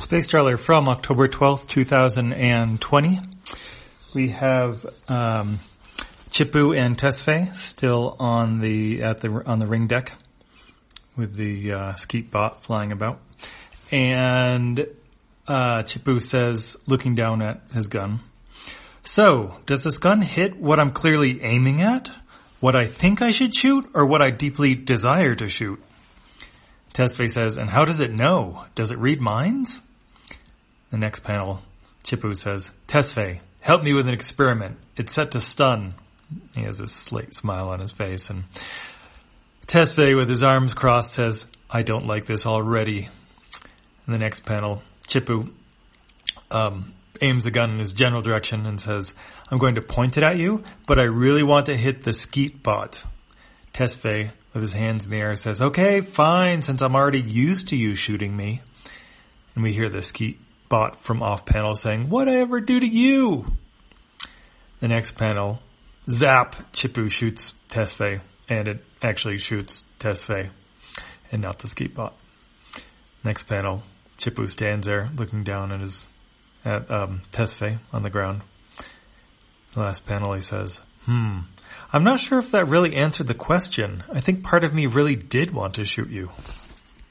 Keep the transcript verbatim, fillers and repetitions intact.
Space Trailer from October twelfth, two thousand twenty. We have um, Chippu and Tesfaye still on the at the on the ring deck with the uh, skeet bot flying about, and uh, Chippu says, looking down at his gun, "So, does this gun hit what I'm clearly aiming at? What I think I should shoot, or what I deeply desire to shoot?" Tesfaye says, "And how does it know? Does it read minds?" The next panel, Chippu says, "Tesfaye, help me with an experiment. It's set to stun." He has this slight smile on his face, and Tesfaye, with his arms crossed, says, "I don't like this already." In the next panel, Chippu um, aims the gun in his general direction and says, "I'm going to point it at you, but I really want to hit the skeet bot." Tesfaye, with his hands in the air, says, "Okay, fine, since I'm already used to you shooting me." And we hear the skeet bot from off panel saying, "What'd I ever do to you?" The next panel, zap, Chippu shoots Tesfaye, and it actually shoots Tesfaye and not the skeet bot. Next panel, Chippu stands there looking down at his at um, Tesfaye on the ground. The last panel, he says, Hmm, I'm not sure if that really answered the question. I think part of me really did want to shoot you."